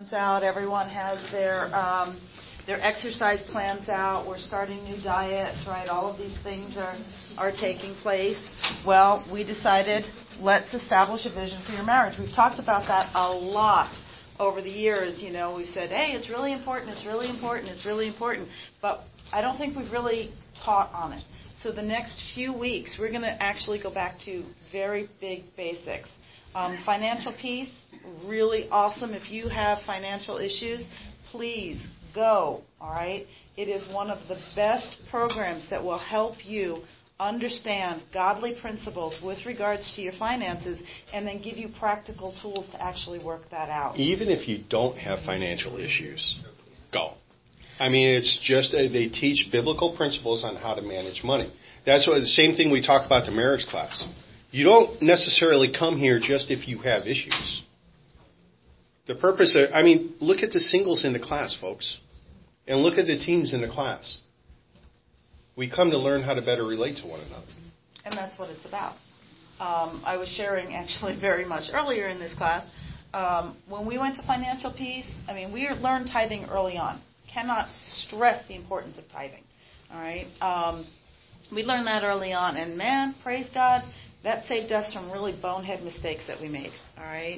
out. Everyone has their exercise plans out. We're starting new diets, right? All of these things are taking place. Well, we decided, let's establish a vision for your marriage. We've talked about that a lot over the years. You know, we've said, hey, it's really important, it's really important, it's really important. But I don't think we've really taught on it. So the next few weeks, we're going to actually go back to very big basics. Financial peace, really awesome. If you have financial issues, please go, all right? It is one of the best programs that will help you understand godly principles with regards to your finances and then give you practical tools to actually work that out. Even if you don't have financial issues, go. I mean, it's just they teach biblical principles on how to manage money. That's what the same thing we talk about the marriage class. You don't necessarily come here just if you have issues. The purpose of, look at the singles in the class, folks. And look at the teens in the class. We come to learn how to better relate to one another. And that's what it's about. I was sharing actually very much earlier in this class. When we went to financial peace, we learned tithing early on. Cannot stress the importance of tithing. All right. We learned that early on. And man, praise God, that saved us from really bonehead mistakes that we made. All right.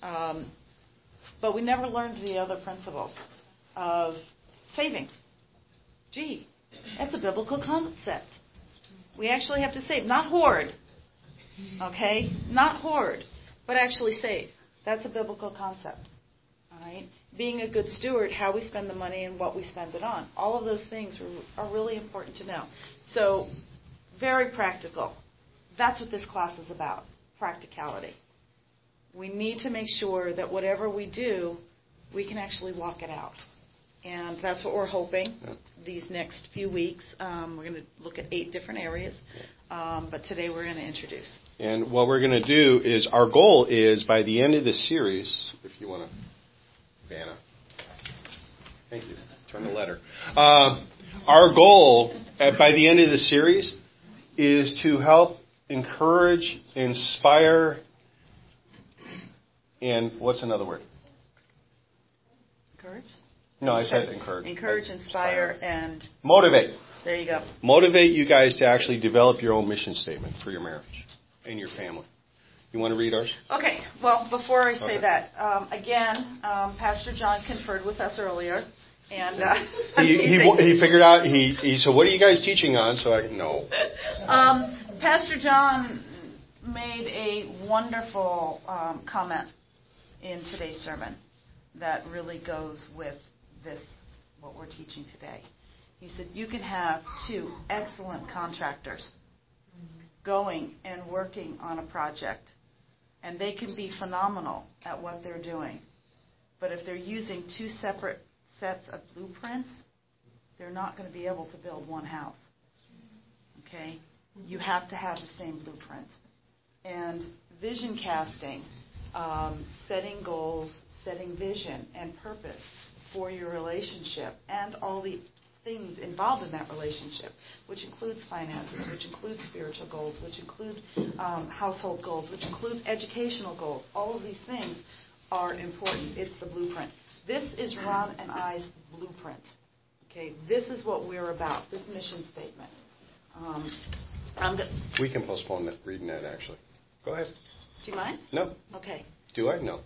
But we never learned the other principles of saving. Gee, that's a biblical concept. We actually have to save, not hoard. Okay? Not hoard, but actually save. That's a biblical concept. All right? Being a good steward, how we spend the money and what we spend it on. All of those things are really important to know. So, very practical. That's what this class is about, practicality. We need to make sure that whatever we do, we can actually walk it out. And that's what we're hoping these next few weeks. We're going to look at 8 different areas. But today we're going to introduce. And what we're going to do is, our goal is by the end of this series, if you want to, Vanna. Thank you. Turn the letter. Our goal by the end of the series is to help encourage, inspire, and what's another word? Encourage? No, I said encourage. Encourage, inspire, and... motivate. There you go. Motivate you guys to actually develop your own mission statement for your marriage and your family. You want to read ours? Okay. Well, before I say that, again, Pastor John conferred with us earlier. And he figured out, he said, what are you guys teaching on? So I know. Pastor John made a wonderful comment in today's sermon that really goes with this, what we're teaching today. He said, you can have 2 excellent contractors going and working on a project, and they can be phenomenal at what they're doing. But if they're using 2 separate sets of blueprints, they're not going to be able to build one house. Okay? You have to have the same blueprint. And vision casting, setting goals, setting vision and purpose for your relationship and all the things involved in that relationship, which includes finances, which includes spiritual goals, which include household goals, which include educational goals. All of these things are important. It's the blueprint. This is Ron and I's blueprint. Okay, this is what we're about, this mission statement. We can postpone that, reading that, actually. Go ahead. Do you mind? No. Okay. Do I? No.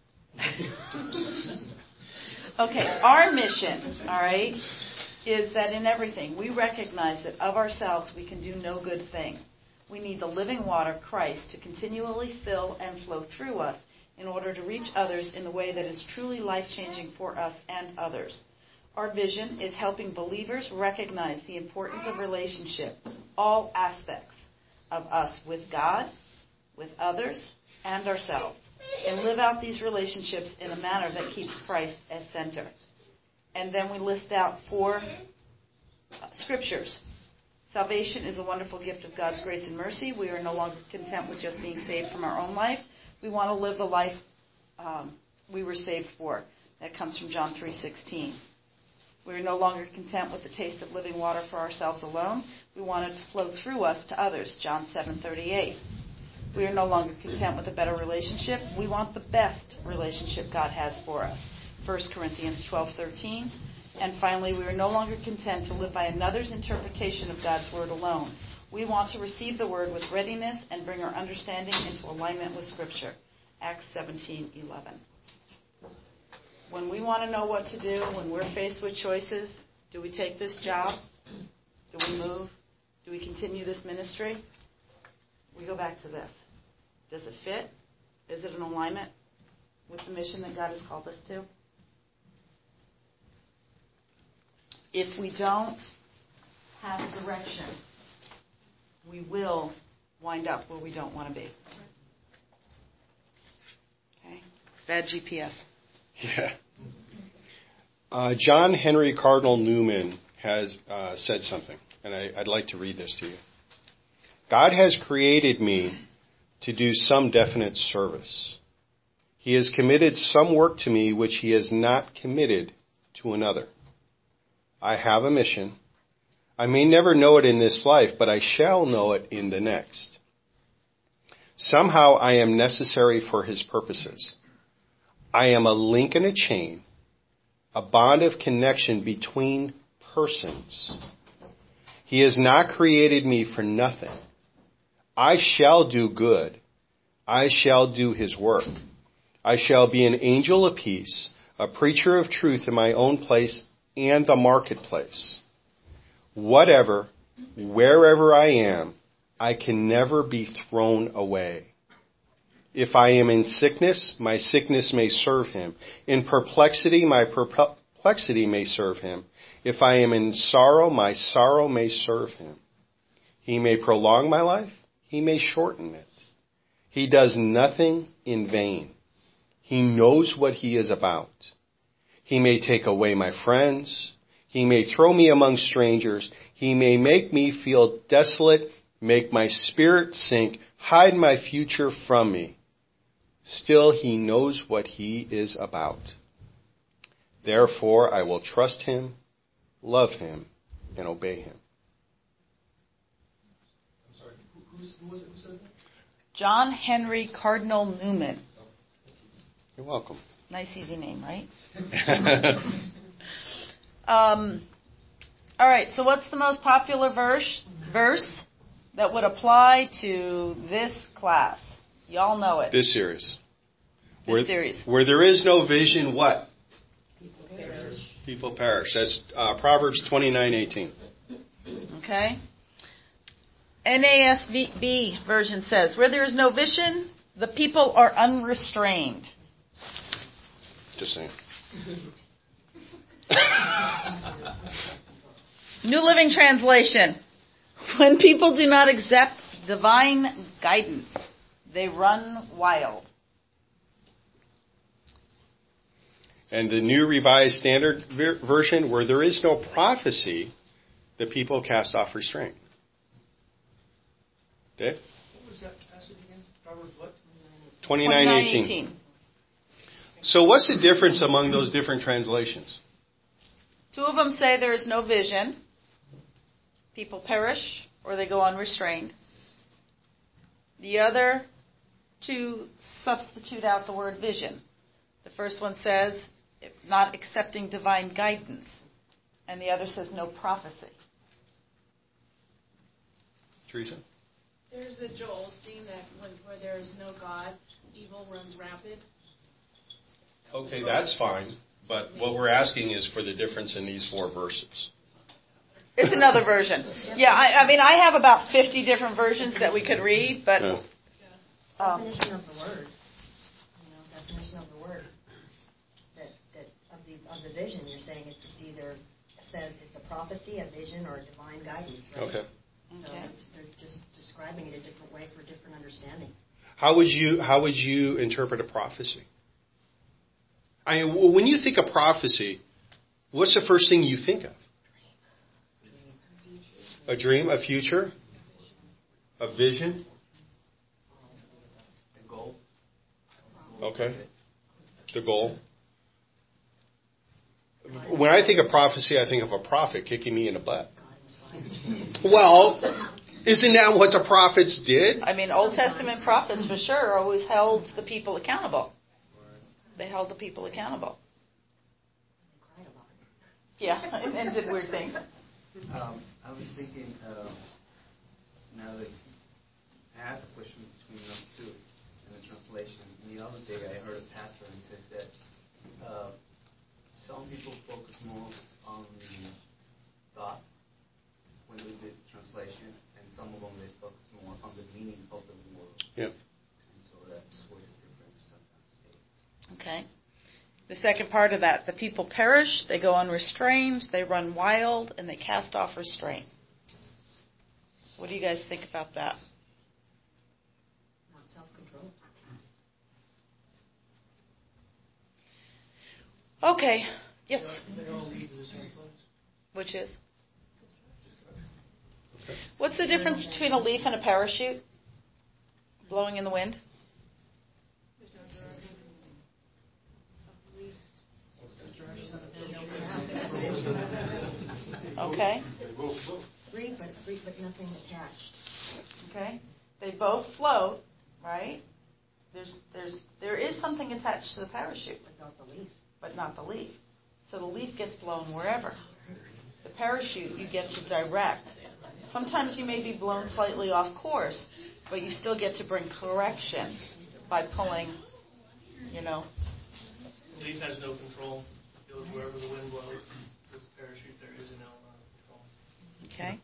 Okay, our mission, all right, is that in everything we recognize that of ourselves we can do no good thing. We need the living water, Christ, to continually fill and flow through us in order to reach others in the way that is truly life-changing for us and others. Our vision is helping believers recognize the importance of relationship, all aspects of us with God, with others, and ourselves, and live out these relationships in a manner that keeps Christ as center. And then we list out 4 scriptures. Salvation is a wonderful gift of God's grace and mercy. We are no longer content with just being saved from our own life. We want to live the life we were saved for. That comes from John 3:16. We are no longer content with the taste of living water for ourselves alone. We want it to flow through us to others. John 7:38. We are no longer content with a better relationship. We want the best relationship God has for us. 1 Corinthians 12:13. And finally, we are no longer content to live by another's interpretation of God's word alone. We want to receive the word with readiness and bring our understanding into alignment with Scripture. Acts 17:11. When we want to know what to do, when we're faced with choices, do we take this job? Do we move? Do we continue this ministry? We go back to this. Does it fit? Is it in alignment with the mission that God has called us to? If we don't have direction, we will wind up where we don't want to be. Okay? Bad GPS. Yeah. John Henry Cardinal Newman has said something, and I'd like to read this to you. God has created me to do some definite service. He has committed some work to me which he has not committed to another. I have a mission. I may never know it in this life, but I shall know it in the next. Somehow I am necessary for his purposes. I am a link in a chain, a bond of connection between persons. He has not created me for nothing. I shall do good. I shall do his work. I shall be an angel of peace, a preacher of truth in my own place and the marketplace. Whatever, wherever I am, I can never be thrown away. If I am in sickness, my sickness may serve him. In perplexity, my perplexity may serve him. If I am in sorrow, my sorrow may serve him. He may prolong my life. He may shorten it. He does nothing in vain. He knows what he is about. He may take away my friends. He may throw me among strangers. He may make me feel desolate, make my spirit sink, hide my future from me. Still, he knows what he is about. Therefore, I will trust him, love him, and obey him. I'm sorry, who was it who said that? John Henry Cardinal Newman. You're welcome. Nice, easy name, right? All right, so what's the most popular verse that would apply to this class? Y'all know it. This series. Series. Where there is no vision, what? People perish. People perish. That's Proverbs 29:18. Okay. NASB version says, where there is no vision, the people are unrestrained. Just saying. New Living Translation. When people do not accept divine guidance, they run wild. And the New Revised Standard Version, where there is no prophecy, the people cast off restraint. Dave? What was that passage again? Proverbs what? 29:18. So what's the difference among those different translations? Two of them say there is no vision. People perish or they go unrestrained. The other two substitute out the word vision. The first one says not accepting divine guidance. And the other says no prophecy. Teresa? There's a Joel Osteen that where there is no God, evil runs rapid. Okay, that's fine. But what we're asking is for the difference in these four verses. It's another version. Yeah, I mean, I have about 50 different versions that we could read, but... Yeah. Definition of the word. Definition of the word. Of the vision, you're saying it's either says it's a prophecy, a vision, or a divine guidance, right? Okay. So they're just describing it a different way for different understanding. How would you interpret a prophecy? I mean, when you think of prophecy, what's the first thing you think of? A dream, a future, a vision. A goal. Okay. The goal. When I think of prophecy, I think of a prophet kicking me in the butt. Well, isn't that what the prophets did? I mean, Old Testament prophets, for sure, always held the people accountable. They held the people accountable. Yeah, and did weird things. I was thinking, now that I asked a question between those two in the translation. The other day I heard a pastor and says that some people focus more on the thought when they did translation, and some of them they focus more on the meaning of the word. Yep. And so that's where the difference sometimes is. Okay. The second part of that, the people perish, they go unrestrained, they run wild, and they cast off restraint. What do you guys think about that? Not self-control. Okay. Yes. They all lead to the same place. Which is? What's the difference between a leaf and a parachute? Blowing in the wind? Okay. Free, but nothing attached. Okay. They both float, right? There is something attached to the parachute, But not the leaf. but not the leaf. So the leaf gets blown wherever. The parachute you get to direct. Sometimes you may be blown slightly off course, but you still get to bring correction by pulling, The leaf has no control. It goes wherever the wind blows. With the parachute, there is no control. Okay?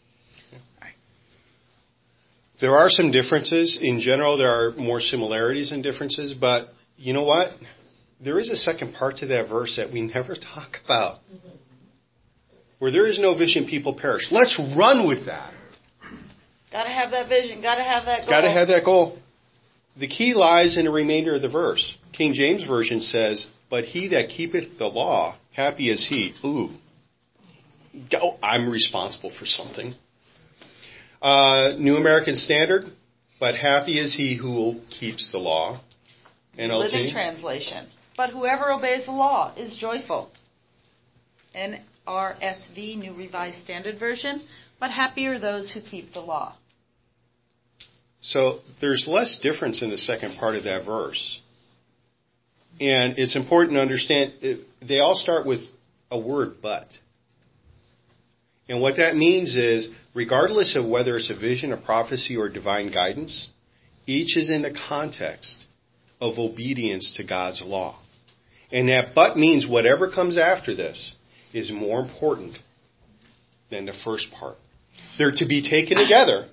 There are some differences. In general, there are more similarities than differences, but you know what? There is a second part to that verse that we never talk about. Where there is no vision, people perish. Let's run with that. Got to have that vision. Got to have that goal. Got to have that goal. The key lies in the remainder of the verse. King James Version says, "But he that keepeth the law, happy is he." Ooh. I'm responsible for something. New American Standard, "But happy is he who keeps the law." NLT. Living Translation. But whoever obeys the law is joyful. NRSV, New Revised Standard Version. But happy are those who keep the law. So there's less difference in the second part of that verse. And it's important to understand, they all start with a word, but. And what that means is, regardless of whether it's a vision, a prophecy, or divine guidance, each is in the context of obedience to God's law. And that but means whatever comes after this is more important than the first part. They're to be taken together,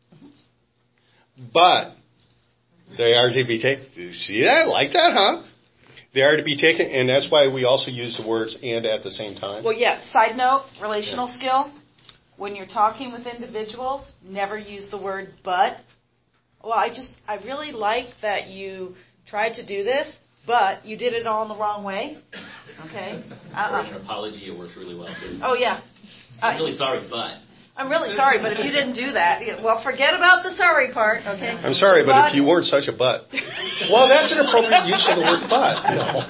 but they are to be taken. See that? Like that, huh? They are to be taken, and that's why we also use the words "and" at the same time. Well, yeah, side note, relational skill. When you're talking with individuals, never use the word but. Well, I really like that you tried to do this, but you did it all in the wrong way. Okay? Or an apology, it works really well, too. Oh, yeah. I'm really sorry, but. I'm really sorry, but if you didn't do that, well, forget about the sorry part, okay? I'm sorry, but if you weren't such a butt. Well, that's an appropriate use of the word but.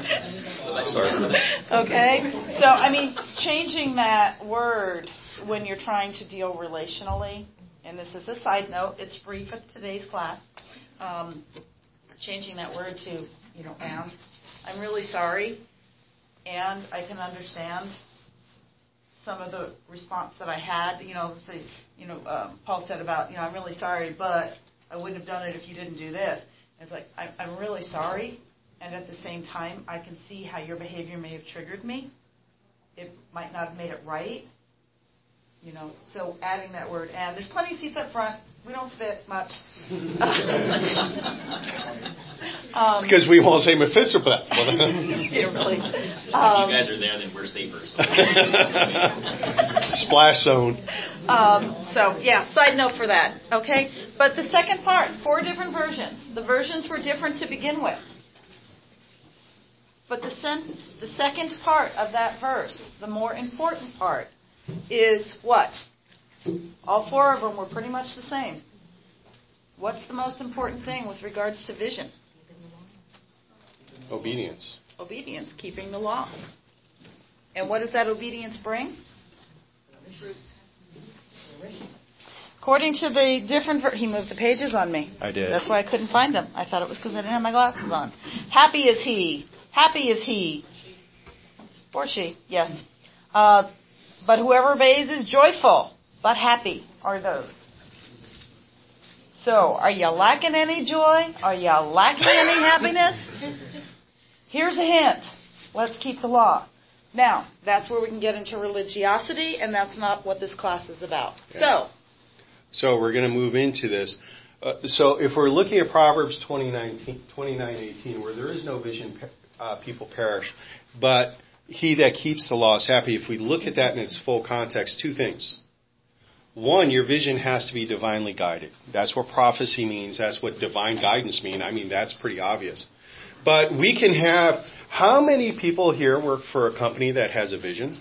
Sorry. Okay? So, changing that word when you're trying to deal relationally, and this is a side note, it's free for today's class, changing that word to, and. I'm really sorry, and I can understand some of the response that I had. Paul said about, I'm really sorry, but I wouldn't have done it if you didn't do this. It's like, I'm really sorry, and at the same time, I can see how your behavior may have triggered me. It might not have made it right. So adding that word "and." There's plenty of seats up front. We don't spit much. Because we won't say Mephistophel. Yeah, really. If you guys are there, then we're safer. So. Splash zone. Side note for that. Okay? But the second part, 4 different versions. The versions were different to begin with. But the second part of that verse, the more important part, is what? All 4 of them were pretty much the same. What's the most important thing with regards to vision? Obedience. Obedience, keeping the law. And what does that obedience bring? According to the different... he moved the pages on me. I did. That's why I couldn't find them. I thought it was because I didn't have my glasses on. Happy is he. Happy is he. Or she, yes. But whoever obeys is joyful, but happy are those. So, are you lacking any joy? Are you lacking any happiness? Here's a hint. Let's keep the law. Now, that's where we can get into religiosity, and that's not what this class is about. Yeah. So we're going to move into this. So if we're looking at Proverbs 29:18, where there is no vision, people perish, but he that keeps the law is happy. If we look at that in its full context, two things. One, your vision has to be divinely guided. That's what prophecy means. That's what divine guidance means. I mean, that's pretty obvious. But we can have, how many people here work for a company that has a vision?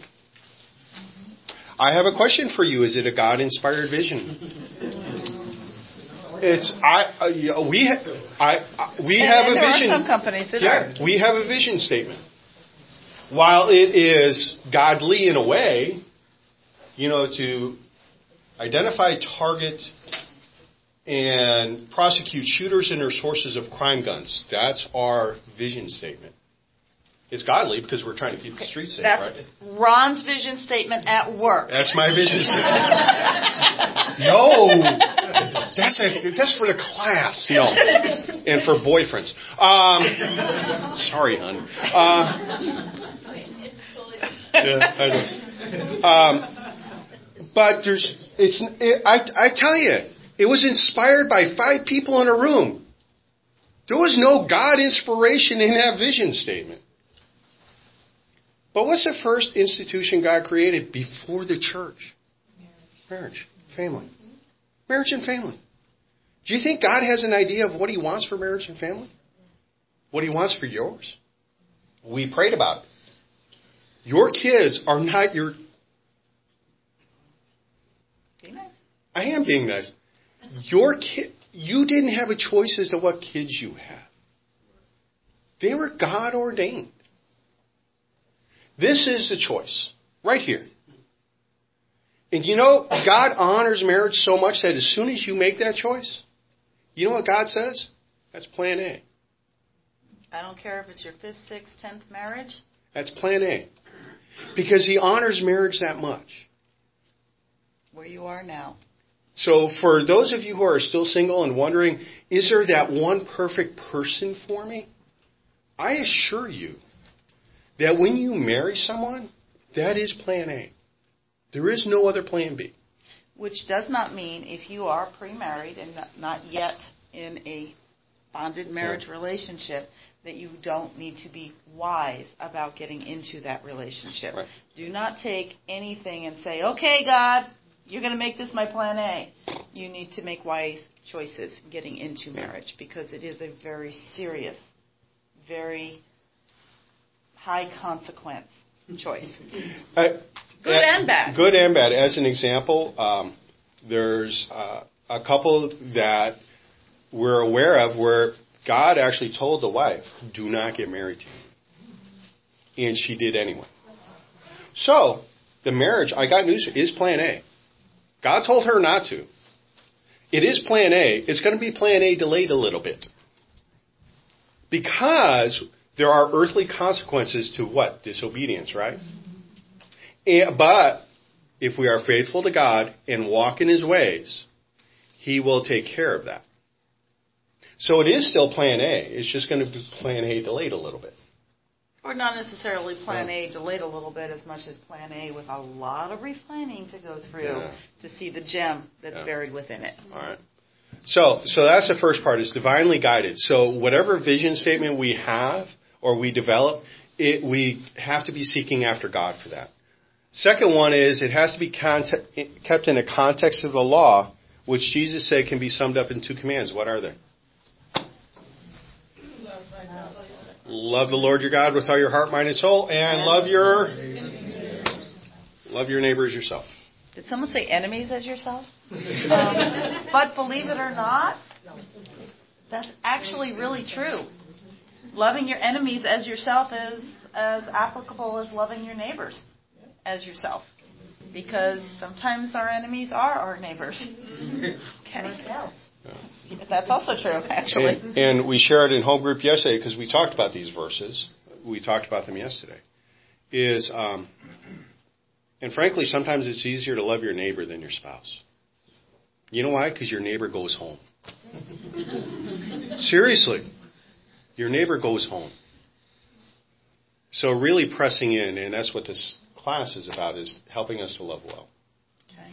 I have a question for you. Is it a God-inspired vision? We have a vision. There are some companies that are. We have a vision statement. While it is godly in a way, to identify, target, and prosecute shooters and their sources of crime guns. That's our vision statement. It's godly because we're trying to keep the streets safe, That's right? Ron's vision statement at work. That's my vision statement. No! That's for the class. No. And for boyfriends. Sorry, hon. Yeah, I know. But I tell you, it was inspired by 5 people in a room. There was no God inspiration in that vision statement. But what's the first institution God created before the church? Marriage. Family. Marriage and family. Do you think God has an idea of what He wants for marriage and family? What He wants for yours? We prayed about it. Your kids are not your... Be nice. I am being nice. Your kid, you didn't have a choice as to what kids you have. They were God ordained. This is the choice, right here. And God honors marriage so much that as soon as you make that choice, you know what God says? That's plan A. I don't care if it's your 5th, 6th, 10th marriage. That's plan A. Because He honors marriage that much. Where you are now. So for those of you who are still single and wondering, is there that one perfect person for me? I assure you that when you marry someone, that is plan A. There is no other plan B. Which does not mean if you are pre-married and not yet in a bonded marriage relationship, that you don't need to be wise about getting into that relationship. Right. Do not take anything and say, okay, God, you're going to make this my plan A. You need to make wise choices getting into marriage because it is a very serious, very high consequence choice. Good and bad. Good and bad. As an example, there's a couple that we're aware of where God actually told the wife, do not get married to you. And she did anyway. So, the marriage, I got news, is plan A. God told her not to. It is plan A. It's going to be plan A delayed a little bit. Because there are earthly consequences to what? Disobedience, right? But if we are faithful to God and walk in His ways, He will take care of that. So it is still plan A. It's just going to be plan A delayed a little bit. Or not necessarily plan A delayed a little bit as much as plan A with a lot of refining to go through to see the gem that's buried within it. All right. So that's the first part, is divinely guided. So whatever vision statement we have or we develop, we have to be seeking after God for that. Second one is it has to be kept in a context of the law, which Jesus said can be summed up in 2 commands. What are they? Love the Lord your God with all your heart, mind, and soul, and love your neighbor as yourself. Did someone say enemies as yourself? But believe it or not, that's actually really true. Loving your enemies as yourself is as applicable as loving your neighbors as yourself. Because sometimes our enemies are our neighbors. Okay. That's also true, actually. And we shared in home group yesterday, because we talked about these verses. We talked about them yesterday. Is And frankly, sometimes it's easier to love your neighbor than your spouse. You know why? Because your neighbor goes home. Seriously. Your neighbor goes home. So really pressing in, and that's what this class is about, is helping us to love well. Okay.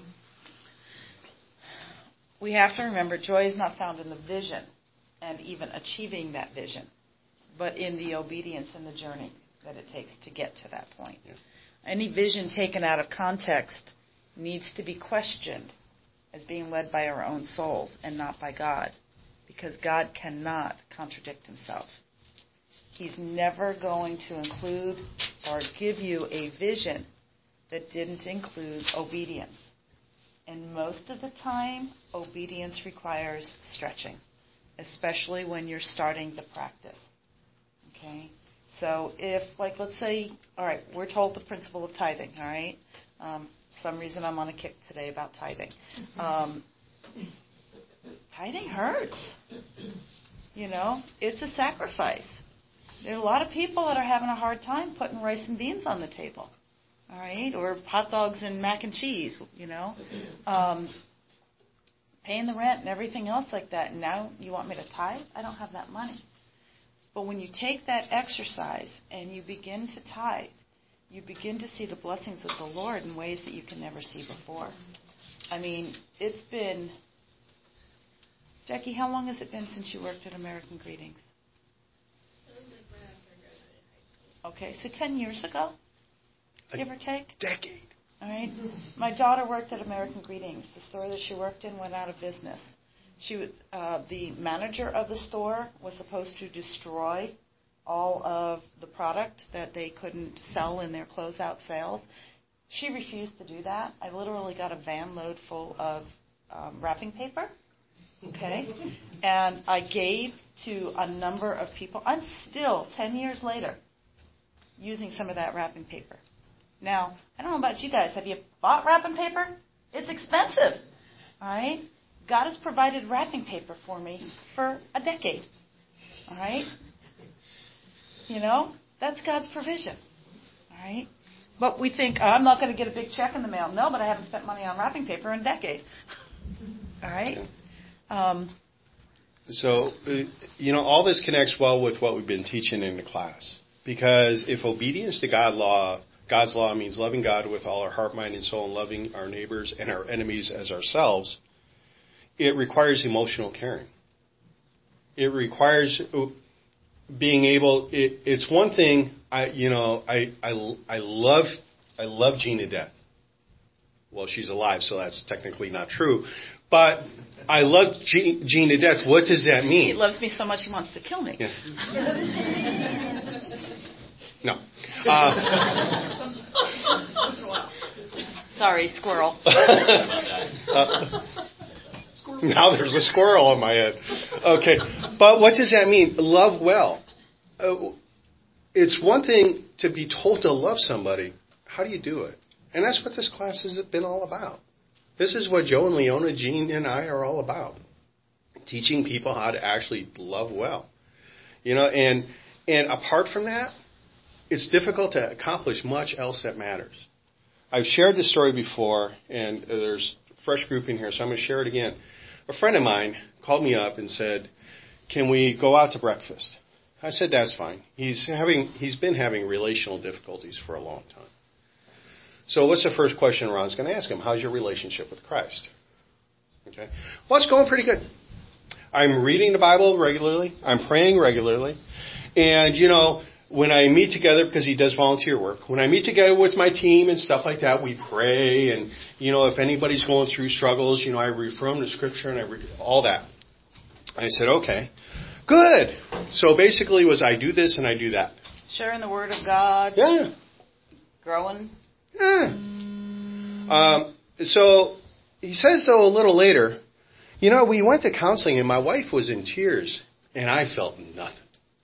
We have to remember joy is not found in the vision and even achieving that vision, but in the obedience and the journey that it takes to get to that point. Yeah. Any vision taken out of context needs to be questioned as being led by our own souls and not by God, because God cannot contradict himself. He's never going to include or give you a vision that didn't include obedience. And most of the time, obedience requires stretching, especially when you're starting the practice. Okay? So if, like, let's say, all right, we're told the principle of tithing, all right? Some reason I'm on a kick today about tithing. Tithing hurts. You know, it's a sacrifice. There are a lot of people that are having a hard time putting rice and beans on the table, all right, or hot dogs and mac and cheese, you know, paying the rent and everything else like that. And now you want me to tithe? I don't have that money. But when you take that exercise and you begin to tithe, you begin to see the blessings of the Lord in ways that you can never see before. I mean, it's been, Jackie, how long has it been since you worked at American Greetings? Okay, so 10 years ago, give or take? Decade. All right. My daughter worked at American Greetings. The store that she worked in went out of business. The manager of the store was supposed to destroy all of the product that they couldn't sell in their closeout sales. She refused to do that. I literally got a van load full of wrapping paper. Okay. And I gave to a number of people. I'm still, 10 years later, using some of that wrapping paper. Now, I don't know about you guys. Have you bought wrapping paper? It's expensive. All right? God has provided wrapping paper for me for a decade. All right? You know, that's God's provision. All right? But we think, I'm not going to get a big check in the mail. No, but I haven't spent money on wrapping paper in a decade. All right? So, you know, all this connects well with what we've been teaching in the class. Because if obedience to God's law means loving God with all our heart, mind, and soul, and loving our neighbors and our enemies as ourselves, it requires emotional caring. It requires being able. It's one thing. I love Jean to death. Well, she's alive, so that's technically not true. But I love Jean to death. What does that mean? He loves me so much he wants to kill me. Yeah. No. Sorry, squirrel. Now there's a squirrel on my head. Okay. But what does that mean? Love well. It's one thing to be told to love somebody. How do you do it? And that's what this class has been all about. This is what Joe and Leona, Jean, and I are all about. Teaching people how to actually love well. You know, and apart from that, it's difficult to accomplish much else that matters. I've shared this story before, and there's a fresh group in here, so I'm going to share it again. A friend of mine called me up and said, "Can we go out to breakfast?" I said, "That's fine." He's been having relational difficulties for a long time. So what's the first question Ron's going to ask him? How's your relationship with Christ? Okay. Well, it's going pretty good. I'm reading the Bible regularly. I'm praying regularly. And, you know, when I meet together, because he does volunteer work, when I meet together with my team and stuff like that, we pray. And, you know, if anybody's going through struggles, you know, I refer them to Scripture and I read all that. I said, okay, good. So basically it was I do this and I do that. Sharing the Word of God. Yeah. Growing. Yeah. So he says, though, a little later, you know, we went to counseling and my wife was in tears and I felt nothing.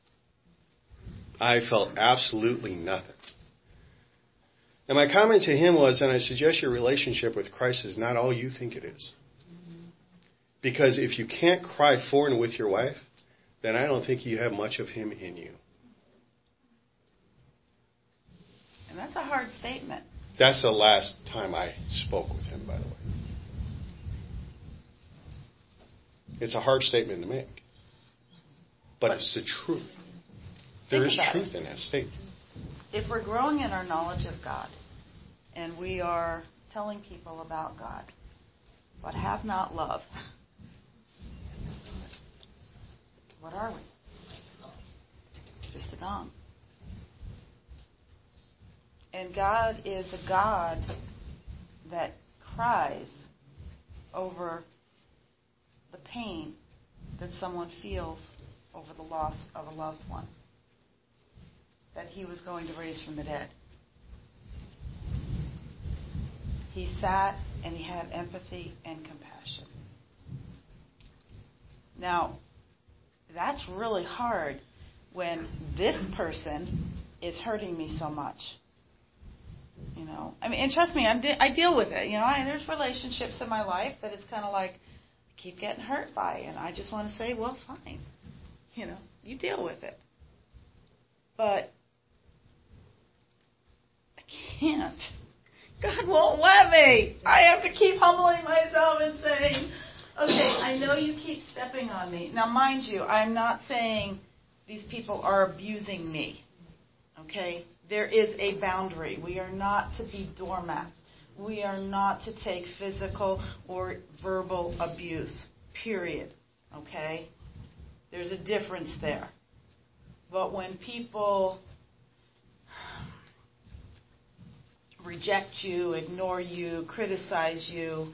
I felt absolutely nothing. And my comment to him was, and I suggest your relationship with Christ is not all you think it is. Because if you can't cry for and with your wife, then I don't think you have much of him in you. And that's a hard statement. That's the last time I spoke with him, by the way. It's a hard statement to make. But it's the truth. There is truth in that statement. If we're growing in our knowledge of God, and we are telling people about God, but have not love, what are we? Just a gong. And God is a God that cries over the pain that someone feels over the loss of a loved one that he was going to raise from the dead. He sat and he had empathy and compassion. Now, that's really hard when this person is hurting me so much. You know, I mean, and trust me, I deal with it. You know, there's relationships in my life that it's kind of like I keep getting hurt by, and I just want to say, well, fine. You know, you deal with it. But I can't. God won't let me. I have to keep humbling myself and saying, okay, I know you keep stepping on me. Now, mind you, I'm not saying these people are abusing me. Okay? There is a boundary. We are not to be doormats. We are not to take physical or verbal abuse. Period. Okay? There's a difference there. But when people reject you, ignore you, criticize you,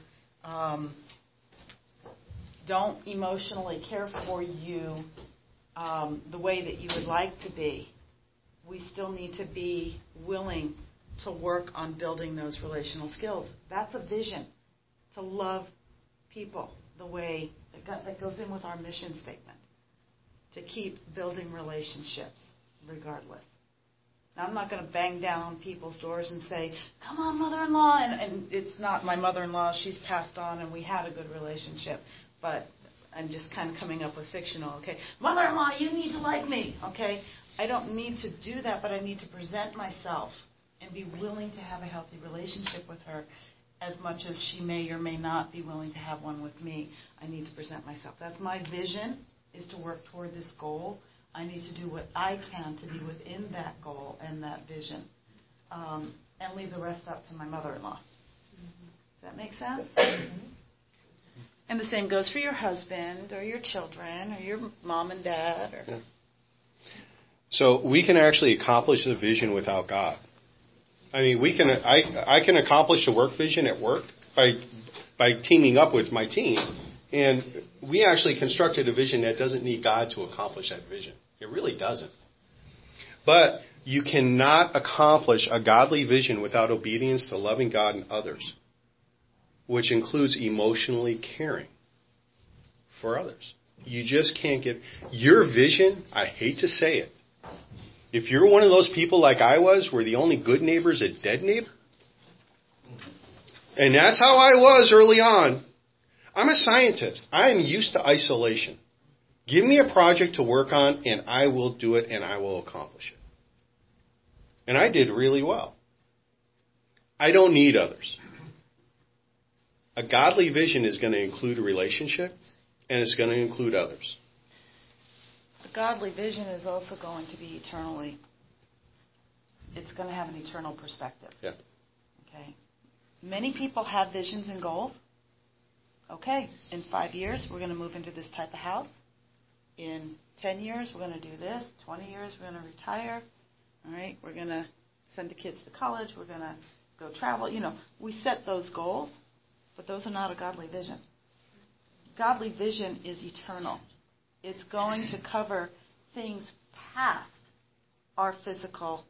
don't emotionally care for you the way that you would like to be, we still need to be willing to work on building those relational skills. That's a vision, to love people the way that goes in with our mission statement, to keep building relationships regardless. Now, I'm not going to bang down on people's doors and say, come on, mother-in-law. And it's not my mother-in-law. She's passed on, and we had a good relationship. But I'm just kind of coming up with fictional, okay? Mother-in-law, you need to like me, okay? I don't need to do that, but I need to present myself and be willing to have a healthy relationship with her as much as she may or may not be willing to have one with me. I need to present myself. That's my vision, is to work toward this goal. I need to do what I can to be within that goal and that vision, and leave the rest up to my mother-in-law. Does that make sense? And the same goes for your husband or your children or your mom and dad. Or yeah. So we can actually accomplish the vision without God. I mean, we can. I can accomplish the work vision at work by teaming up with my team. And we actually constructed a vision that doesn't need God to accomplish that vision. It really doesn't. But you cannot accomplish a godly vision without obedience to loving God and others, which includes emotionally caring for others. You just can't get your vision. I hate to say it. If you're one of those people like I was, where the only good neighbor is a dead neighbor, and that's how I was early on. I'm a scientist. I am used to isolation. Give me a project to work on, and I will do it, and I will accomplish it. And I did really well. I don't need others. A godly vision is going to include a relationship, and it's going to include others. The godly vision is also going to be eternally. It's going to have an eternal perspective. Yeah. Okay. Many people have visions and goals. Okay, in 5 years, we're going to move into this type of house. In 10 years, we're going to do this. 20 years, we're going to retire. All right, we're going to send the kids to college. We're going to go travel. You know, we set those goals, but those are not a godly vision. Godly vision is eternal. It's going to cover things past our physical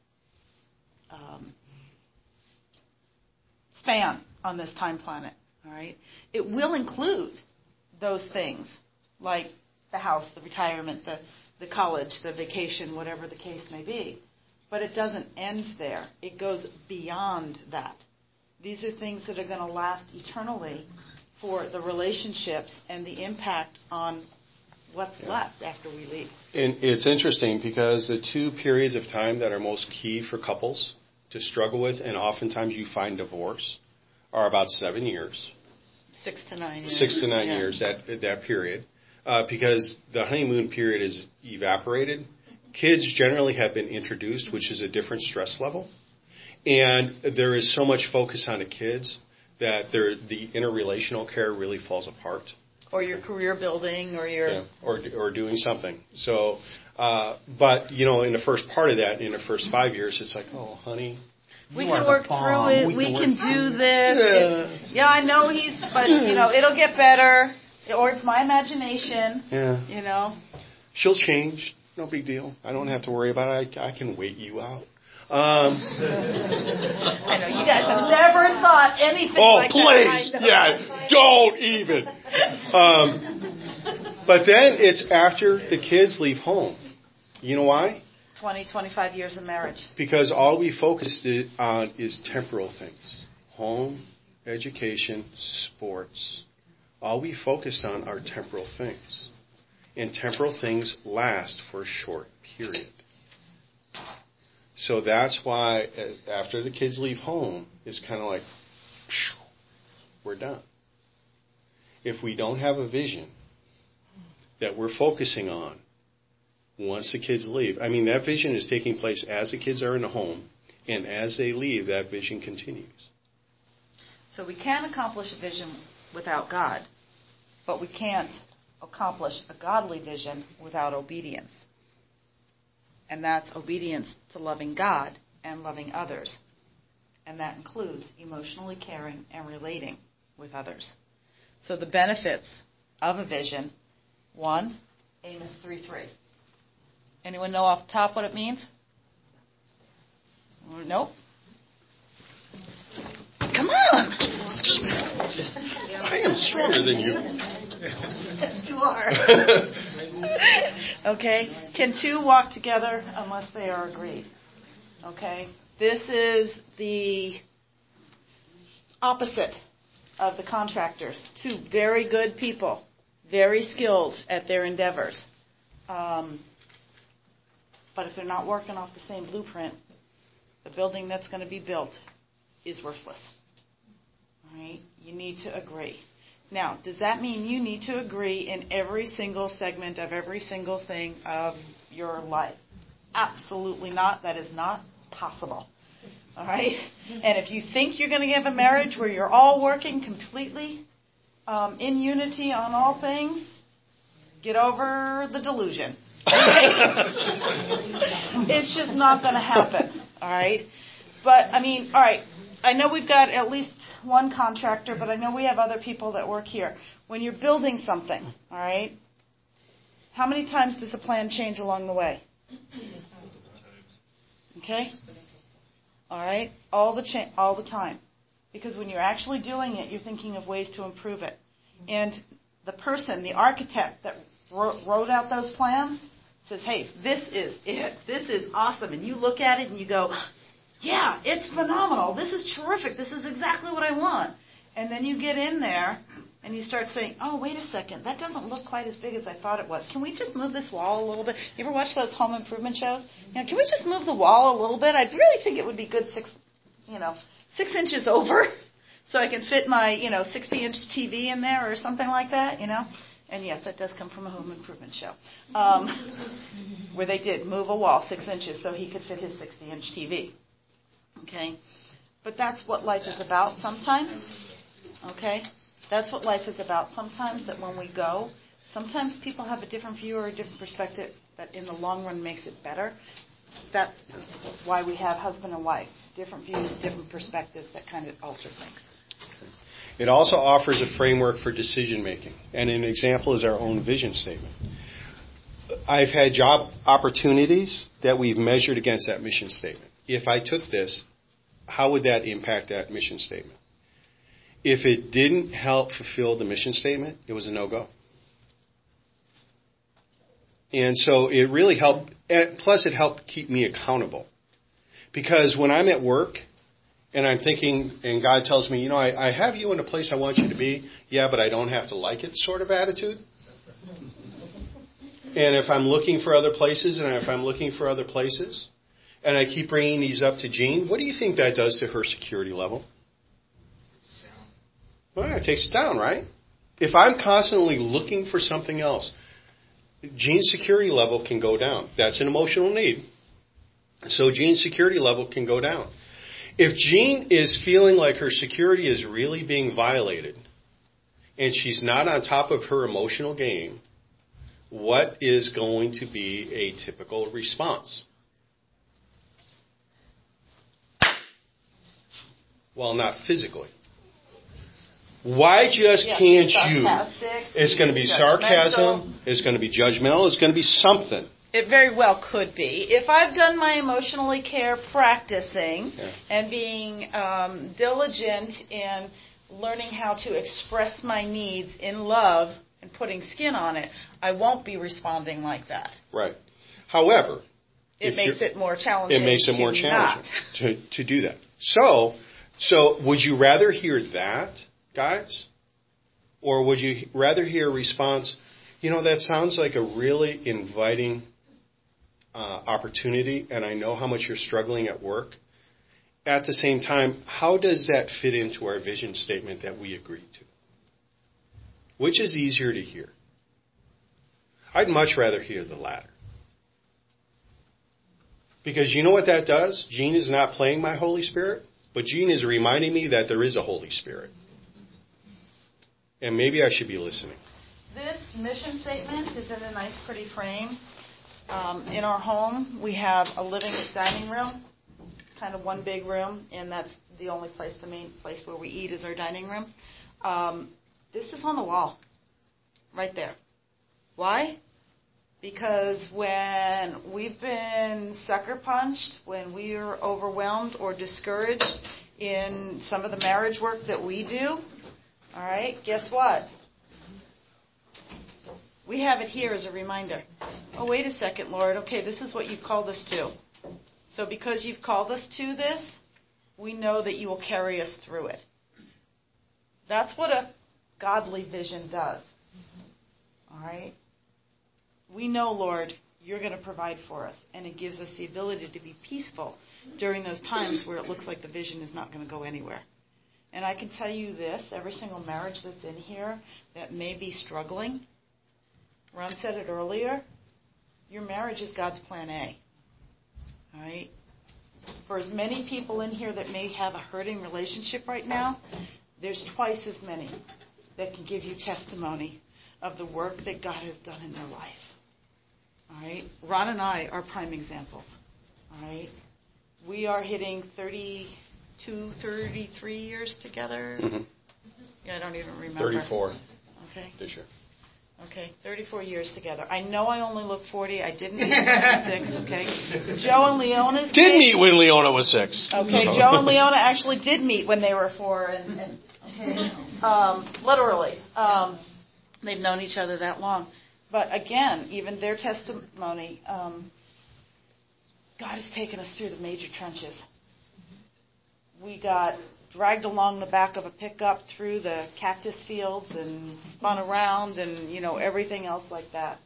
span on this time planet. All right? It will include those things like the house, the retirement, the college, the vacation, whatever the case may be. But it doesn't end there. It goes beyond that. These are things that are going to last eternally for the relationships and the impact on what's left after we leave. And it's interesting because the 2 periods of time that are most key for couples to struggle with, and oftentimes you find divorce, are about 7 years. 6 to 9 years. 6 to 9 years, that period. Because the honeymoon period is evaporated. Kids generally have been introduced, which is a different stress level. And there is so much focus on the kids that the interrelational care really falls apart. Or your career building, or your... Yeah, or doing something. So, but, in the first part of that, in the first 5 years, it's like, oh, honey... We can work through it. We can do this. Yeah. I know but, it'll get better. Or it's my imagination. Yeah. She'll change. No big deal. I don't have to worry about it. I can wait you out. I know you guys have never thought anything like please. that. Yeah, don't even. But then it's after the kids leave home. You know why? 20, 25 years of marriage. Because all we focused on is temporal things. Home, education, sports. All we focused on are temporal things. And temporal things last for a short period. So that's why after the kids leave home, it's kind of like, we're done. If we don't have a vision that we're focusing on once the kids leave, that vision is taking place as the kids are in the home, and as they leave, that vision continues. So we can accomplish a vision without God, but we can't accomplish a godly vision without obedience. And that's obedience to loving God and loving others. And that includes emotionally caring and relating with others. So the benefits of a vision, 1, Amos 3:3. Anyone know off the top what it means? Nope. Come on. I am stronger than you. Yes, you are. Okay. Can two walk together unless they are agreed? Okay. This is the opposite of the contractors. Two very good people, very skilled at their endeavors. But if they're not working off the same blueprint, the building that's going to be built is worthless. All right? You need to agree. Now, does that mean you need to agree in every single segment of every single thing of your life? Absolutely not. That is not possible. All right? And if you think you're going to have a marriage where you're all working completely in unity on all things, get over the delusion. It's just not going to happen. All right? But, all right, I know we've got at least one contractor, but I know we have other people that work here. When you're building something, all right, how many times does the plan change along the way? Okay? All right? All the time. Because when you're actually doing it, you're thinking of ways to improve it. And the person, the architect that wrote out those plans says, hey, this is it. This is awesome. And you look at it and you go, yeah, it's phenomenal. This is terrific. This is exactly what I want. And then you get in there and you start saying, oh, wait a second. That doesn't look quite as big as I thought it was. Can we just move this wall a little bit? You ever watch those home improvement shows? Can we just move the wall a little bit? I really think it would be good 6 inches over so I can fit my, 60-inch TV in there or something like that, And yes, that does come from a home improvement show, where they did move a wall 6 inches so he could fit his 60-inch TV. Okay? But that's what life is about sometimes. Okay? That's what life is about sometimes, that when we go, sometimes people have a different view or a different perspective that in the long run makes it better. That's why we have husband and wife. Different views, different perspectives that kind of alter things. It also offers a framework for decision making. And an example is our own vision statement. I've had job opportunities that we've measured against that mission statement. If I took this, how would that impact that mission statement? If it didn't help fulfill the mission statement, it was a no-go. And so it really helped, plus it helped keep me accountable. Because when I'm at work and I'm thinking, and God tells me, I have you in a place I want you to be, yeah, but I don't have to like it sort of attitude. And if I'm looking for other places, and I keep bringing these up to Jean, what do you think that does to her security level? Well, it takes it down, right? If I'm constantly looking for something else, Jean's security level can go down. That's an emotional need. So Jean's security level can go down. If Jean is feeling like her security is really being violated and she's not on top of her emotional game, what is going to be a typical response? Well, not physically. Why just can't you? It's going to be sarcasm. It's going to be judgmental. It's going to be something. It very well could be. If I've done my emotionally care practicing and being diligent in learning how to express my needs in love and putting skin on it, I won't be responding like that. Right. However, it makes it more challenging. It makes it more challenging to do that. So would you rather hear that, guys? Or would you rather hear a response, that sounds like a really inviting opportunity, and I know how much you're struggling at work. At the same time, how does that fit into our vision statement that we agreed to? Which is easier to hear? I'd much rather hear the latter. Because you know what that does? Jean is not playing my Holy Spirit, but Jean is reminding me that there is a Holy Spirit. And maybe I should be listening. This mission statement is in a nice, pretty frame. In our home, we have a living dining room, kind of one big room, and that's the only place, the main place where we eat is our dining room. This is on the wall, right there. Why? Because when we've been sucker punched, when we are overwhelmed or discouraged in some of the marriage work that we do, all right, guess what? We have it here as a reminder. Oh, wait a second, Lord. Okay, this is what you've called us to. So because you've called us to this, we know that you will carry us through it. That's what a godly vision does. All right? We know, Lord, you're going to provide for us. And it gives us the ability to be peaceful during those times where it looks like the vision is not going to go anywhere. And I can tell you this, every single marriage that's in here that may be struggling, Ron said it earlier, your marriage is God's plan A. All right? For as many people in here that may have a hurting relationship right now, there's twice as many that can give you testimony of the work that God has done in their life. All right? Ron and I are prime examples. All right? We are hitting 32, 33 years together. Mm-hmm. Yeah, I don't even remember. 34. Okay. This year. Okay, 34 years together. I know I only look 40. I didn't meet when 6, okay? Joe and Leona's did meet when Leona was 6. Okay, Joe and Leona actually did meet when they were 4. And literally. They've known each other that long. But again, even their testimony, God has taken us through the major trenches. We got dragged along the back of a pickup through the cactus fields and spun around and, everything else like that.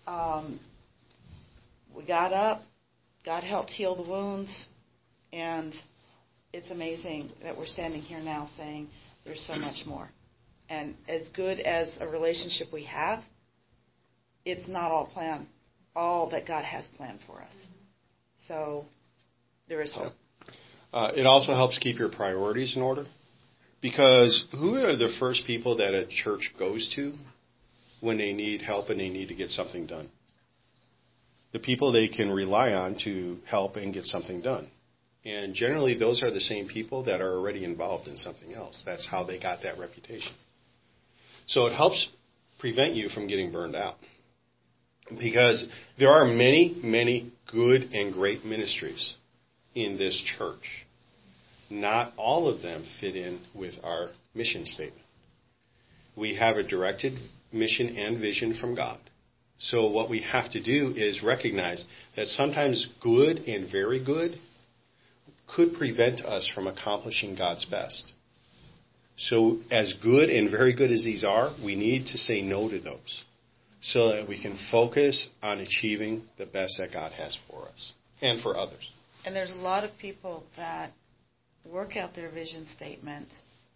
We got up. God helped heal the wounds. And it's amazing that we're standing here now saying there's so much more. And as good as a relationship we have, it's not all that God has planned for us. So there is hope. It also helps keep your priorities in order. Because who are the first people that a church goes to when they need help and they need to get something done? The people they can rely on to help and get something done. And generally those are the same people that are already involved in something else. That's how they got that reputation. So it helps prevent you from getting burned out. Because there are many, many good and great ministries in this church. Not all of them fit in with our mission statement. We have a directed mission and vision from God. So what we have to do is recognize that sometimes good and very good could prevent us from accomplishing God's best. So as good and very good as these are, we need to say no to those so that we can focus on achieving the best that God has for us and for others. And there's a lot of people that work out their vision statement,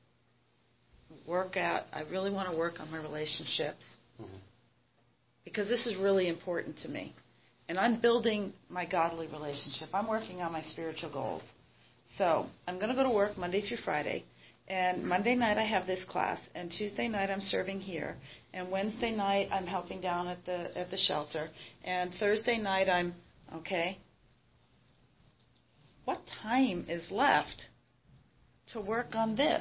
I really want to work on my relationships, because this is really important to me. And I'm building my godly relationship. I'm working on my spiritual goals. So I'm going to go to work Monday through Friday. And Monday night I have this class. And Tuesday night I'm serving here. And Wednesday night I'm helping down at the shelter. And Thursday night I'm, okay, what time is left to work on this?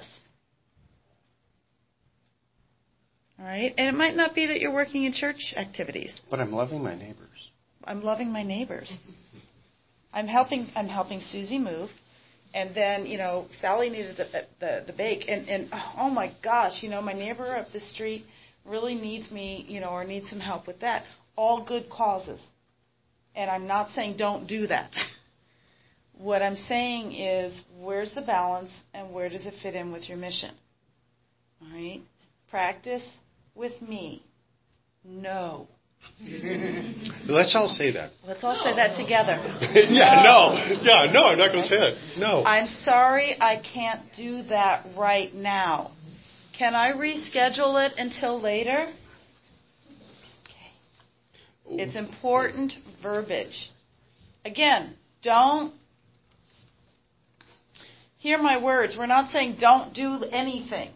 All right? And it might not be that you're working in church activities. But I'm loving my neighbors. I'm loving my neighbors. I'm helping Susie move. And then, Sally needed the bake. And oh my gosh, my neighbor up the street really needs me, or needs some help with that. All good causes. And I'm not saying don't do that. What I'm saying is, where's the balance and where does it fit in with your mission? All right? Practice with me. No. Let's all say that. Let's all say that together. No, I'm not going to say that. No. I'm sorry, I can't do that right now. Can I reschedule it until later? Okay. It's important verbiage. Again, don't hear my words. We're not saying don't do anything.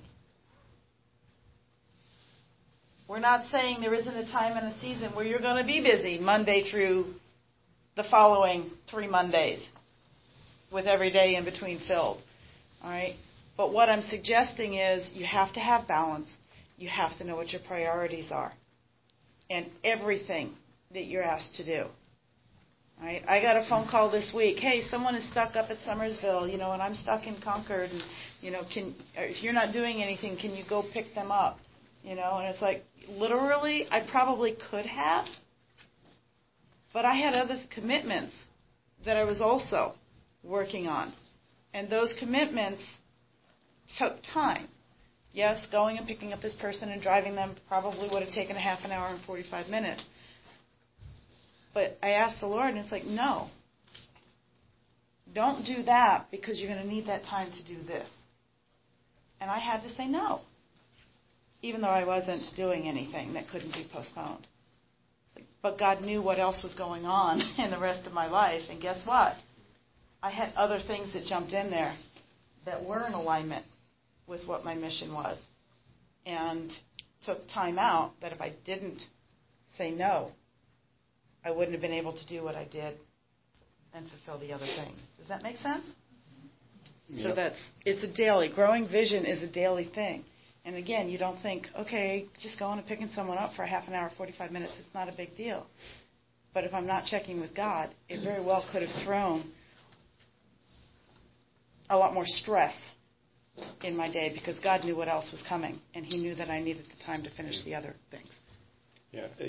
We're not saying there isn't a time and a season where you're going to be busy Monday through the following 3 Mondays with every day in between filled. All right? But what I'm suggesting is you have to have balance. You have to know what your priorities are and everything that you're asked to do. All right? I got a phone call this week. Hey, someone is stuck up at Summersville, and I'm stuck in Concord, and if you're not doing anything, can you go pick them up? And it's like, literally, I probably could have, but I had other commitments that I was also working on. And those commitments took time. Yes, going and picking up this person and driving them probably would have taken a half an hour and 45 minutes. But I asked the Lord, and it's like, no. Don't do that because you're going to need that time to do this. And I had to say no. Even though I wasn't doing anything that couldn't be postponed. But God knew what else was going on in the rest of my life. And guess what? I had other things that jumped in there that were in alignment with what my mission was. And took time out that if I didn't say no, I wouldn't have been able to do what I did and fulfill the other things. Does that make sense? Yep. So it's a daily. Growing vision is a daily thing. And again, you don't think, okay, just going and picking someone up for a half an hour, 45 minutes, it's not a big deal. But if I'm not checking with God, it very well could have thrown a lot more stress in my day because God knew what else was coming, and He knew that I needed the time to finish the other things. Yeah, I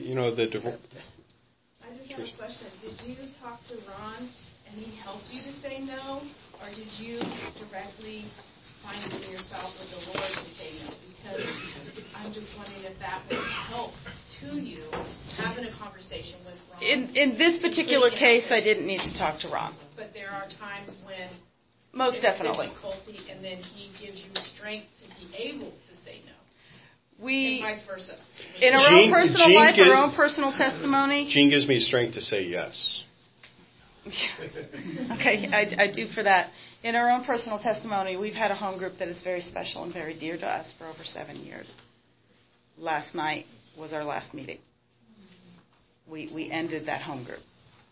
just have a question. Did you talk to Ron and he helped you to say no, or did you directly find it in yourself with the Lord to say no? Because I'm just wondering if that would help to you having a conversation with Ron. In this particular case, I didn't need to talk to Ron. But there are times when most definitely difficulty, and then he gives you strength to be able to say no. And vice versa. In our own personal life, our own personal testimony. Gene gives me strength to say yes. Okay, I do for that. In our own personal testimony, we've had a home group that is very special and very dear to us for over 7 years. Last night was our last meeting. We ended that home group.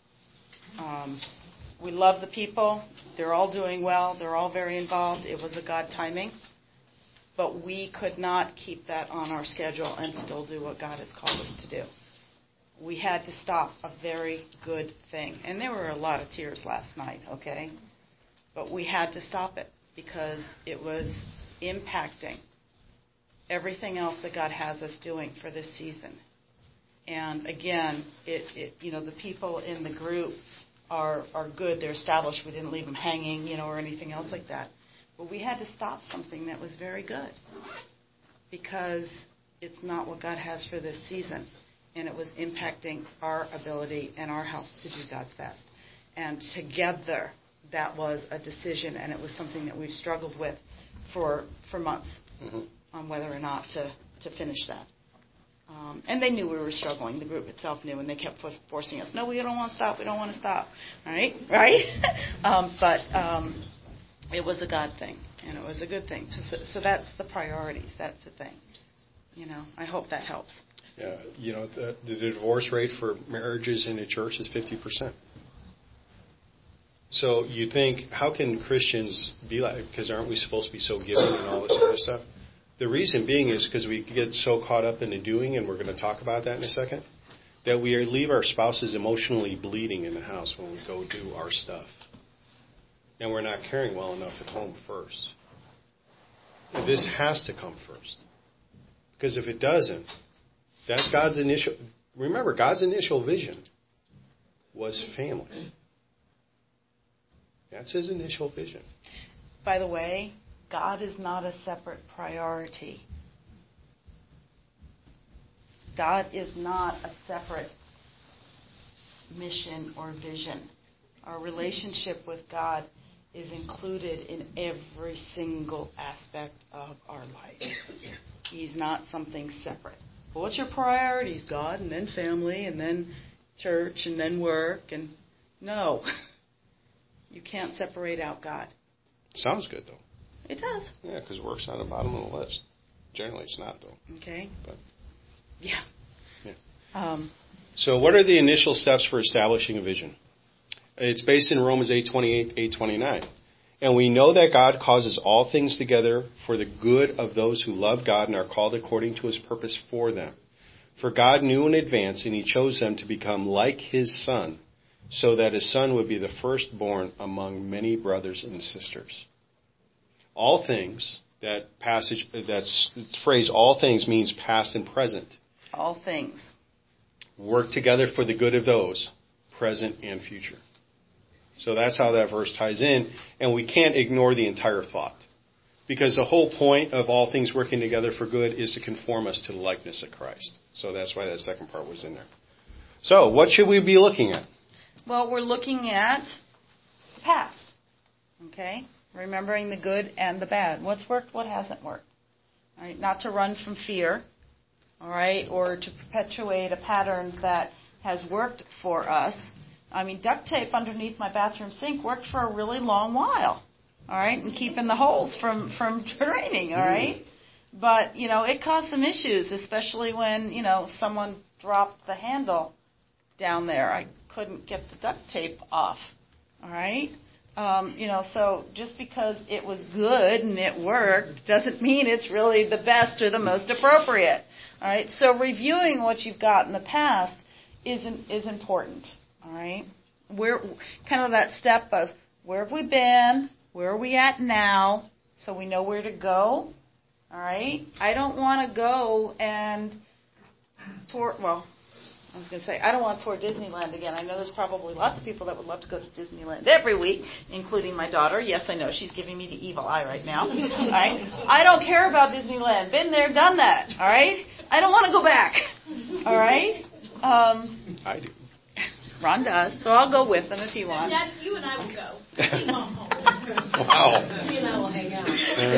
We love the people. They're all doing well. They're all very involved. It was a God timing. But we could not keep that on our schedule and still do what God has called us to do. We had to stop a very good thing. And there were a lot of tears last night, okay? But we had to stop it because it was impacting everything else that God has us doing for this season. And again, the people in the group are good. They're established. We didn't leave them hanging, or anything else like that. But we had to stop something that was very good because it's not what God has for this season. And it was impacting our ability and our health to do God's best. And together, that was a decision, and it was something that we've struggled with for months on whether or not to finish that. And they knew we were struggling. The group itself knew, and they kept forcing us, no, we don't want to stop. We don't want to stop. Right? But it was a God thing, and it was a good thing. So that's the priorities. That's the thing. I hope that helps. Yeah, the divorce rate for marriages in a church is 50%. So you think, how can Christians be like, because aren't we supposed to be so giving and all this other stuff? The reason being is because we get so caught up in the doing, and we're going to talk about that in a second, that we leave our spouses emotionally bleeding in the house when we go do our stuff. And we're not caring well enough at home first. This has to come first. Because if it doesn't, that's God's initial... Remember, God's initial vision was family. That's His initial vision. By the way, God is not a separate priority. God is not a separate mission or vision. Our relationship with God is included in every single aspect of our life. He's not something separate. Well, what's your priorities? God, and then family, and then church, and then work. And no, you can't separate out God. Sounds good, though. It does. Yeah, because work's on the bottom of the list. Generally, it's not, though. Okay. But, yeah. So what are the initial steps for establishing a vision? It's based in Romans 8:28, 8:29. And we know that God causes all things together for the good of those who love God and are called according to His purpose for them. For God knew in advance, and He chose them to become like His Son, so that His Son would be the firstborn among many brothers and sisters. All things, that phrase, all things, means past and present. All things. Work together for the good of those, present and future. So that's how that verse ties in, and we can't ignore the entire thought. Because the whole point of all things working together for good is to conform us to the likeness of Christ. So that's why that second part was in there. So, what should we be looking at? Well, we're looking at the past. Okay? Remembering the good and the bad. What's worked, what hasn't worked. All right? Not to run from fear, all right, or to perpetuate a pattern that has worked for us. I mean, duct tape underneath my bathroom sink worked for a really long while, all right, and keeping the holes from draining, all right? But, it caused some issues, especially when, someone dropped the handle down there. I couldn't get the duct tape off, all right? So just because it was good and it worked doesn't mean it's really the best or the most appropriate, all right? So reviewing what you've got in the past is important. All right, we're kind of that step of where have we been, where are we at now, so we know where to go. All right, I don't want to go and tour. Well, I was going to say I don't want to tour Disneyland again. I know there's probably lots of people that would love to go to Disneyland every week, including my daughter. Yes, I know she's giving me the evil eye right now. All right, I don't care about Disneyland. Been there, done that. All right, I don't want to go back. All right. I do. Ron does, so I'll go with him if he wants. Dad, you and I will go. Mom home. Wow. She and I will hang out.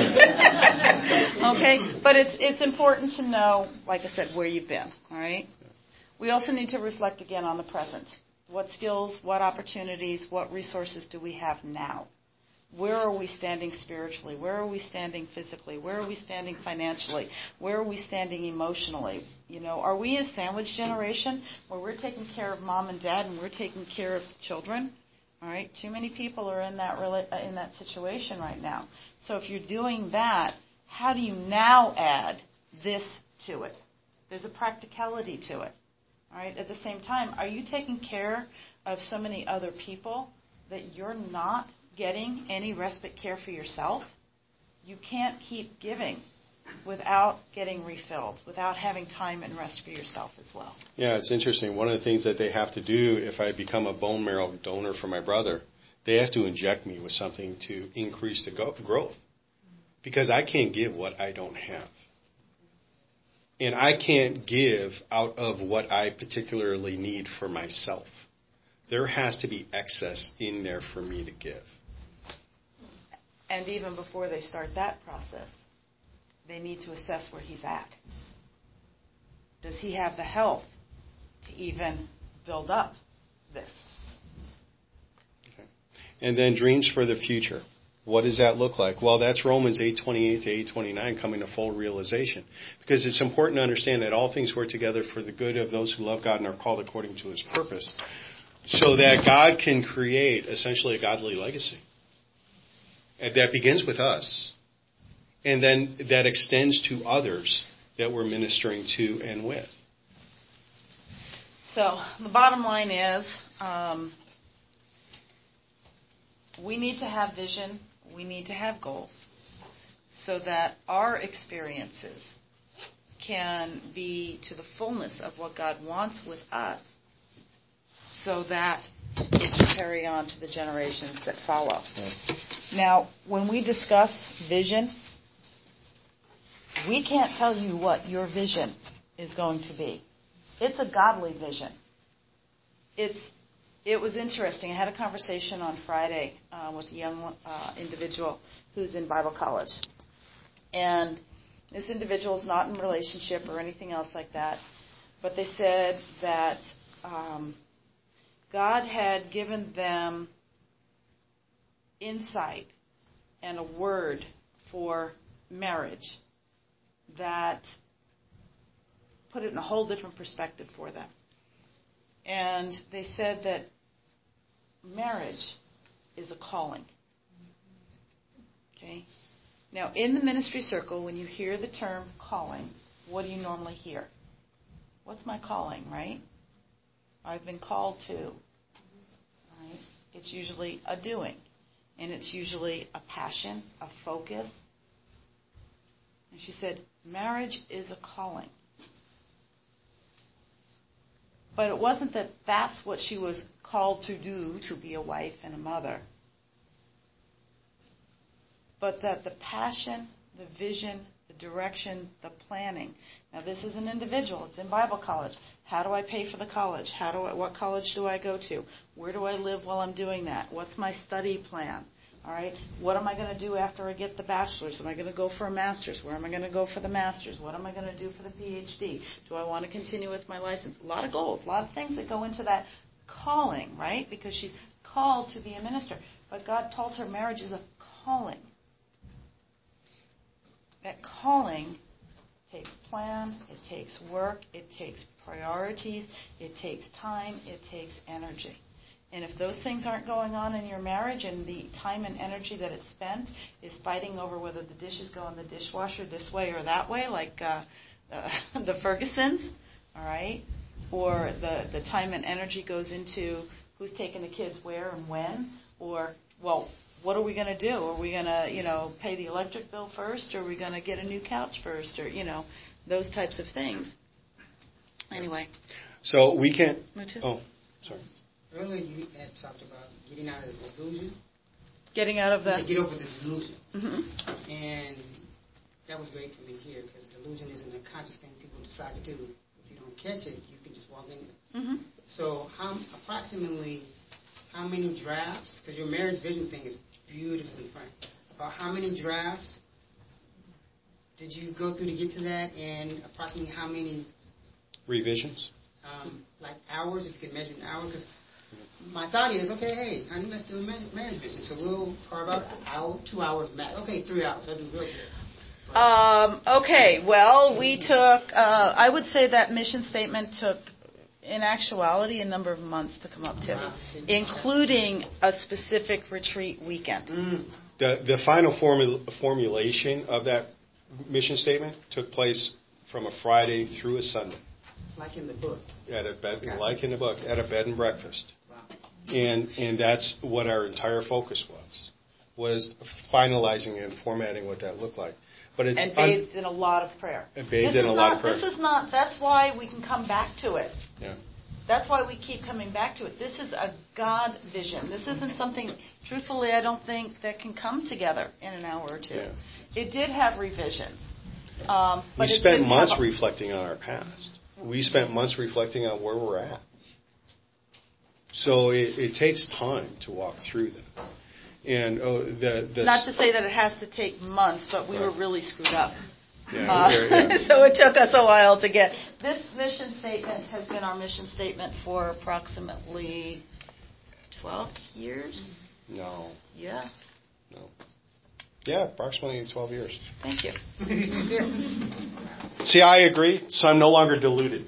Okay, but it's important to know, like I said, where you've been, all right? We also need to reflect again on the present. What skills, what opportunities, what resources do we have now? Where are we standing spiritually? Where are we standing physically? Where are we standing financially? Where are we standing emotionally? Are we a sandwich generation where we're taking care of mom and dad and we're taking care of children? All right, too many people are in that situation right now. So if you're doing that, how do you now add this to it? There's a practicality to it. All right. At the same time, are you taking care of so many other people that you're not getting any respite care for yourself? You can't keep giving without getting refilled, without having time and rest for yourself as well. Yeah, it's interesting. One of the things that they have to do if I become a bone marrow donor for my brother, they have to inject me with something to increase the growth. Because I can't give what I don't have. And I can't give out of what I particularly need for myself. there has to be excess in there for me to give. And even before they start that process, they need to assess where he's at. Does he have the health to even build up this? Okay. And then dreams for the future. What does that look like? Well, that's Romans 8:28 to 8:29 coming to full realization. Because it's important to understand that all things work together for the good of those who love God and are called according to his purpose. So that God can create essentially a godly legacy. And that begins with us. And then that extends to others that we're ministering to and with. So the bottom line is we need to have vision. We need to have goals so that our experiences can be to the fullness of what God wants with us so that it can carry on to the generations that follow. Now, when we discuss vision, we can't tell you what your vision is going to be. It's a godly vision. It was interesting. I had a conversation on Friday with a young individual who's in Bible college. And this individual is not in a relationship or anything else like that. But they said that God had given them insight and a word for marriage that put it in a whole different perspective for them. And they said that marriage is a calling. Okay? Now, in the ministry circle, when you hear the term calling, what do you normally hear? What's my calling, right? I've been called to. Right? It's usually a doing. And it's usually a passion, a focus. And she said, marriage is a calling. But it wasn't that that's what she was called to do, to be a wife and a mother. But that the passion, the vision, the direction, the planning. Now this is an individual. It's in Bible college. How do I pay for the college? What college do I go to? Where do I live while I'm doing that? What's my study plan? All right. What am I going to do after I get the bachelor's? Am I going to go for a master's? Where am I going to go for the master's? What am I going to do for the PhD? Do I want to continue with my license? A lot of goals, a lot of things that go into that calling, right? Because she's called to be a minister. But God told her marriage is a calling. That calling takes plan, it takes work, it takes priorities, it takes time, it takes energy. And if those things aren't going on in your marriage and the time and energy that it's spent is fighting over whether the dishes go in the dishwasher this way or that way, like the Fergusons, all right, or the time and energy goes into who's taking the kids where and when, or, well, what are we going to do? Are we going to, pay the electric bill first, or are we going to get a new couch first, or, those types of things. Anyway. So we can't... Oh, sorry. Earlier you had talked about getting out of the delusion. Getting out of the... You said get over the delusion. Mm-hmm. And that was great for me here, because delusion isn't a conscious thing people decide to do. If you don't catch it, you can just walk in it. Mm-hmm. So approximately how many drafts, because your marriage vision thing is beautifully framed, about how many drafts did you go through to get to that, and approximately how many... Revisions? Like hours, if you could measure in hours, because my thought is, okay, hey, honey, let's do a marriage vision. So we'll carve out an hour, 2 hours max. Okay, 3 hours. I'll do real good. Okay, well, we took, I would say that mission statement took, in actuality, a number of months to come up to, including a specific retreat weekend. The final formulation of that mission statement took place from a Friday through a Sunday. Like in the book. Like in the book, at a bed and breakfast. Wow. And that's what our entire focus was finalizing and formatting what that looked like. But it's bathed in a lot of prayer. This is not, that's why we can come back to it. Yeah. That's why we keep coming back to it. This is a God vision. This isn't something, truthfully, I don't think that can come together in an hour or two. Yeah. It did have revisions. We spent months reflecting on our past. We spent months reflecting on where we're at. So it takes time to walk through that. And not to say that it has to take months, but we were really screwed up. Yeah. So it took us a while to get. This mission statement has been our mission statement for approximately 12 years. No. Yeah. No. Yeah, approximately 12 years. Thank you. See, I agree, so I'm no longer deluded.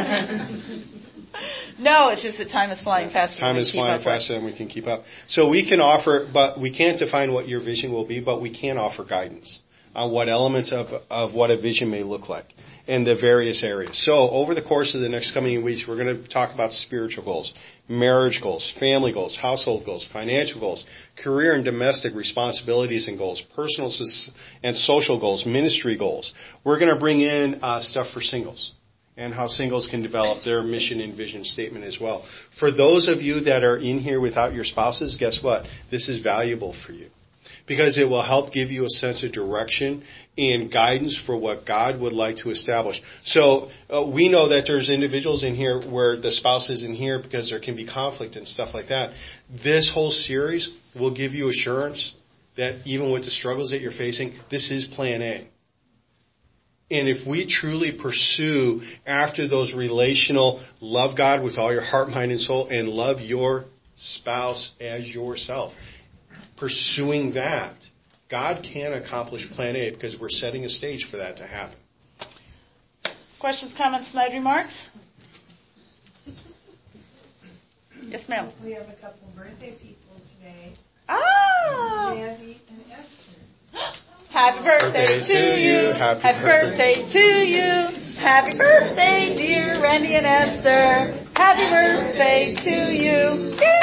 No, it's just that time is flying faster. Time is flying faster than we can keep up. So we can offer, but we can't define what your vision will be, but we can offer guidance on what elements of what a vision may look like in the various areas. So over the course of the next coming weeks, we're going to talk about spiritual goals, marriage goals, family goals, household goals, financial goals, career and domestic responsibilities and goals, personal and social goals, ministry goals. We're going to bring in stuff for singles and how singles can develop their mission and vision statement as well. For those of you that are in here without your spouses, guess what? This is valuable for you, because it will help give you a sense of direction and guidance for what God would like to establish. So we know that there's individuals in here where the spouse isn't here because there can be conflict and stuff like that. This whole series will give you assurance that even with the struggles that you're facing, this is plan A. And if we truly pursue after those relational, love God with all your heart, mind, and soul, and love your spouse as yourself, pursuing that, God can accomplish plan A because we're setting a stage for that to happen. Questions, comments, snide remarks? Yes, ma'am. We have a couple birthday people today. Ah! Randy and Esther. Happy birthday to you. Happy birthday to you. Happy birthday, dear Randy and Esther. Happy birthday to you. Yay!